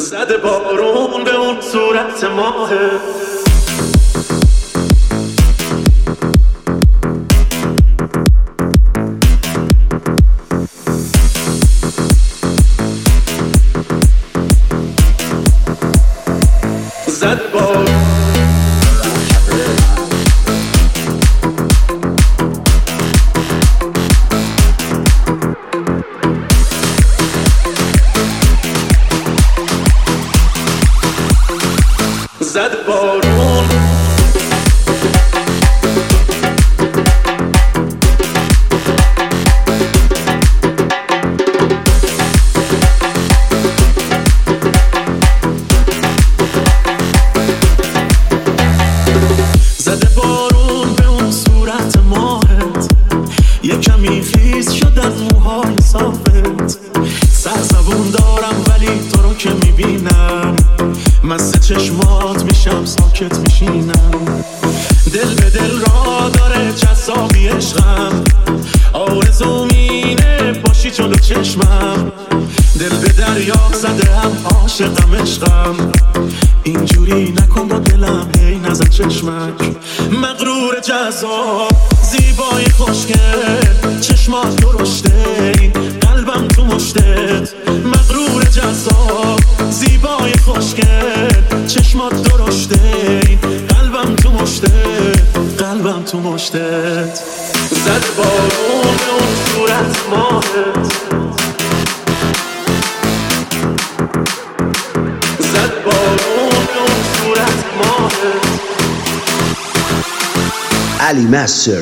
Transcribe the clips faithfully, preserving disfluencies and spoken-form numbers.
زده بارون به اون صورت ماهه زد بارون زد بارون زده بارون به اون صورت ماهت یه کمی خیس شدن موهای صافت سرزبون دارم ولی تو رو که میبینم مست چشمات میشم ساکت میشینم دل به دل را داره جذابی عشقم آرزو مینه باشی جلو چشمم دل به دریا زده هم عاشقم عشقم اینجوری نکن با دلم هی نزد چشمک مغرور جذاب زیبای خوشگل چشمات درشته قلبم تو مشتت مغرور جذاب زیبای خوشگل چشمات درشته قلبم تو مشتت قلبم تو مشتت زد بارون به اون صورت ماهت زد بارون به اون صورت ماهت علی مستر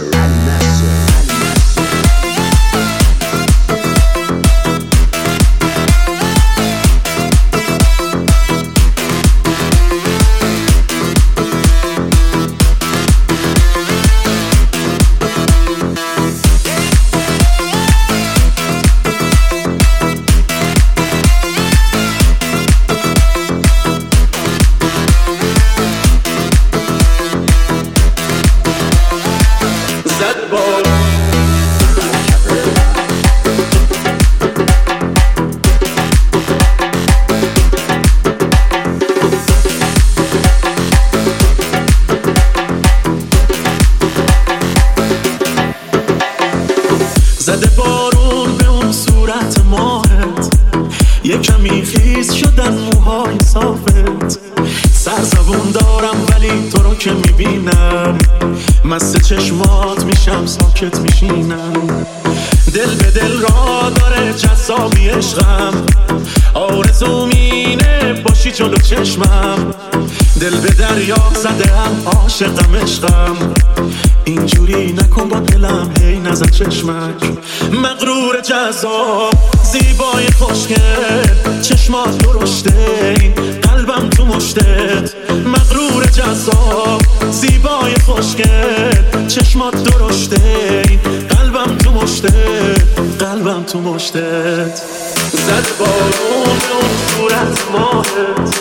زده بارون به اون صورت ماهت یه کمی خیس شدن موهای صافت سرزبون دارم ولی تو رو که میبینم مست چشمات میشم ساکت میشینم دل به دل را داره جذابی عشقم آرزو مینه باشی جلو چشمم دل به دریا زده هم عاشقم عشقم اینجوری نکن با دلم هی نزد چشمک مغرور جذاب زیبای خوشگل چشمات درشته قلبم تو مشتت مغرور جذاب زیبای خوشگل چشمات درشته قلبم تو مشتت قلبم تو مشتت زد بارون به اون صورت ماهت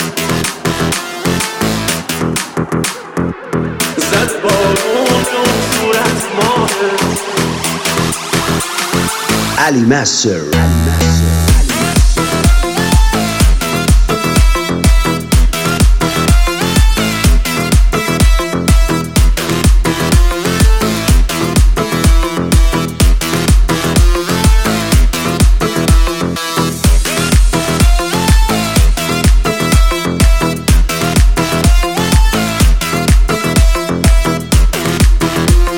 زد بارون به اون صورت ماهت علی مستر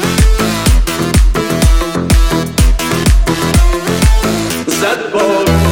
زد بارون